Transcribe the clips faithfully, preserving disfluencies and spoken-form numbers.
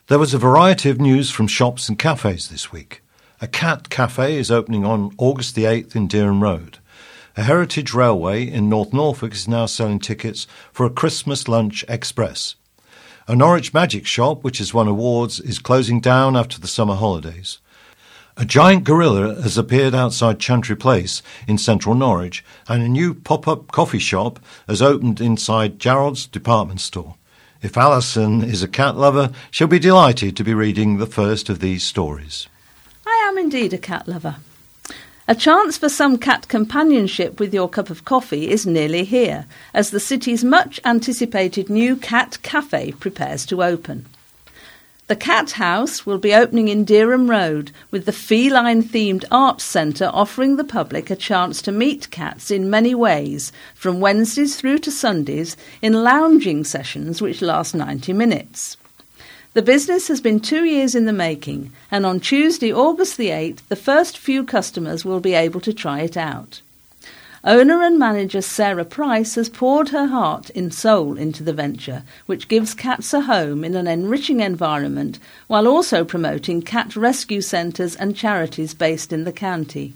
There was a variety of news from shops and cafes this week. A cat cafe is opening on August the eighth in Dereham Road. A Heritage Railway in North Norfolk is now selling tickets for a Christmas Lunch Express. A Norwich Magic Shop, which has won awards, is closing down after the summer holidays. A giant gorilla has appeared outside Chantry Place in central Norwich, and a new pop-up coffee shop has opened inside Jarrod's department store. If Alison is a cat lover, she'll be delighted to be reading the first of these stories. I am indeed a cat lover. A chance for some cat companionship with your cup of coffee is nearly here, as the city's much-anticipated new cat cafe prepares to open. The Cat House will be opening in Dereham Road, with the feline-themed arts centre offering the public a chance to meet cats in many ways, from Wednesdays through to Sundays, in lounging sessions which last ninety minutes. The business has been two years in the making, and on Tuesday, August the eighth, the first few customers will be able to try it out. Owner and manager Sarah Price has poured her heart and soul into the venture, which gives cats a home in an enriching environment, while also promoting cat rescue centres and charities based in the county.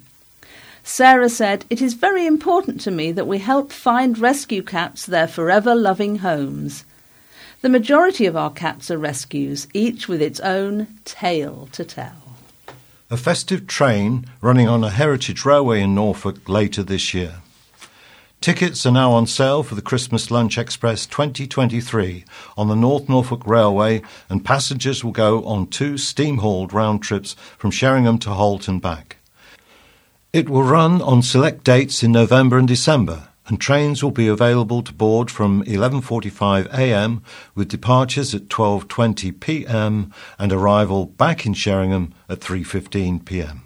Sarah said, "It is very important to me that we help find rescue cats their forever loving homes. The majority of our cats are rescues, each with its own tale to tell." A festive train running on a Heritage Railway in Norfolk later this year. Tickets are now on sale for the Christmas Lunch Express twenty twenty-three on the North Norfolk Railway, and passengers will go on two steam-hauled round trips from Sheringham to Holt and back. It will run on select dates in November and December, and trains will be available to board from eleven forty-five a m with departures at twelve twenty p m and arrival back in Sheringham at three fifteen p m.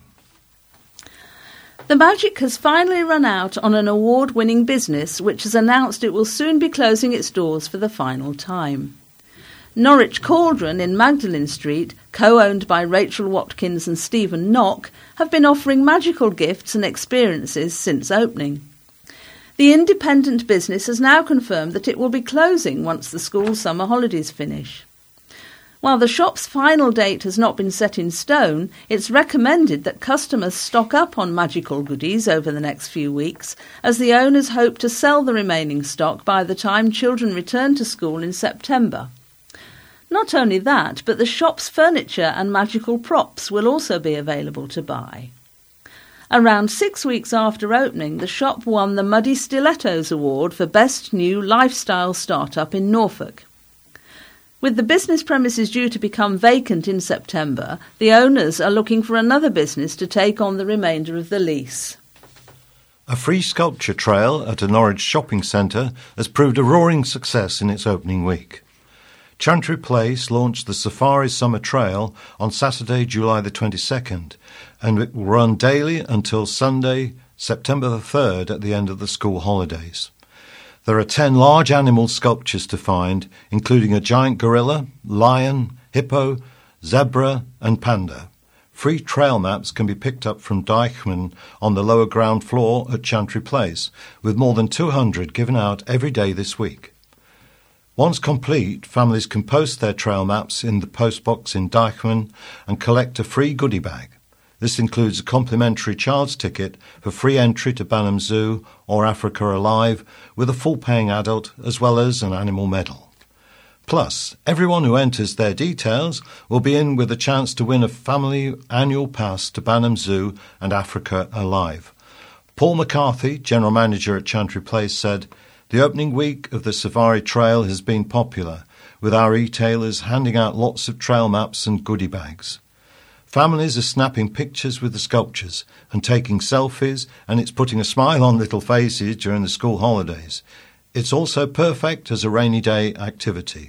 The Magic has finally run out on an award-winning business which has announced it will soon be closing its doors for the final time. Norwich Cauldron in Magdalen Street, co-owned by Rachel Watkins and Stephen Knock, have been offering magical gifts and experiences since opening. The independent business has now confirmed that it will be closing once the school summer holidays finish. While the shop's final date has not been set in stone, it's recommended that customers stock up on magical goodies over the next few weeks, as the owners hope to sell the remaining stock by the time children return to school in September. Not only that, but the shop's furniture and magical props will also be available to buy. Around six weeks after opening, the shop won the Muddy Stilettos Award for Best New Lifestyle Startup in Norfolk. With the business premises due to become vacant in September, the owners are looking for another business to take on the remainder of the lease. A free sculpture trail at a Norwich shopping centre has proved a roaring success in its opening week. Chantry Place launched the Safari Summer Trail on Saturday, July the twenty-second, and it will run daily until Sunday, September the third, at the end of the school holidays. There are ten large animal sculptures to find, including a giant gorilla, lion, hippo, zebra and panda. Free trail maps can be picked up from Deichmann on the lower ground floor at Chantry Place, with more than two hundred given out every day this week. Once complete, families can post their trail maps in the postbox in Deichmann and collect a free goodie bag. This includes a complimentary child's ticket for free entry to Banham Zoo or Africa Alive with a full-paying adult, as well as an animal medal. Plus, everyone who enters their details will be in with a chance to win a family annual pass to Banham Zoo and Africa Alive. Paul McCarthy, General Manager at Chantry Place, said, "The opening week of the Safari Trail has been popular, with our retailers handing out lots of trail maps and goodie bags. Families are snapping pictures with the sculptures and taking selfies, and it's putting a smile on little faces during the school holidays. It's also perfect as a rainy day activity."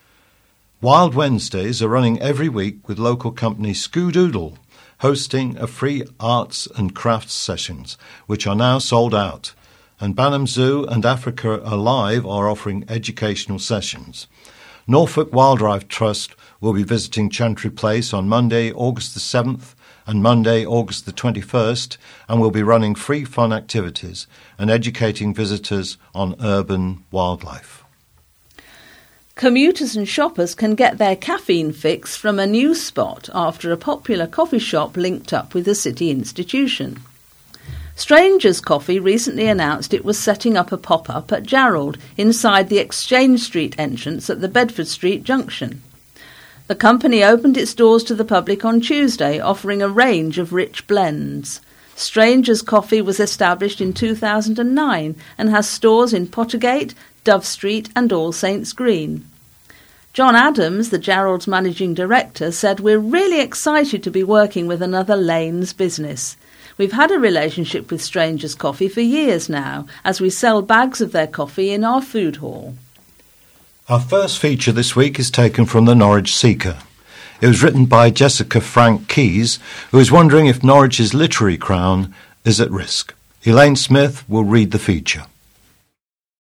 Wild Wednesdays are running every week with local company Scoodoodle, hosting a free arts and crafts sessions, which are now sold out. And Banham Zoo and Africa Alive are offering educational sessions. Norfolk Wildlife Trust will be visiting Chantry Place on Monday, August the seventh and Monday, August the twenty-first, and will be running free fun activities and educating visitors on urban wildlife. Commuters and shoppers can get their caffeine fix from a new spot after a popular coffee shop linked up with a city institution. Strangers Coffee recently announced it was setting up a pop-up at Jarrold inside the Exchange Street entrance at the Bedford Street junction. The company opened its doors to the public on Tuesday, offering a range of rich blends. Strangers Coffee was established in two thousand nine and has stores in Pottergate, Dove Street and All Saints Green. John Adams, the Jarrold's managing director, said, "We're really excited to be working with another Lanes business. We've had a relationship with Strangers Coffee for years now, as we sell bags of their coffee in our food hall." Our first feature this week is taken from the Norwich Seeker. It was written by Jessica Frank Keyes, who is wondering if Norwich's literary crown is at risk. Elaine Smith will read the feature.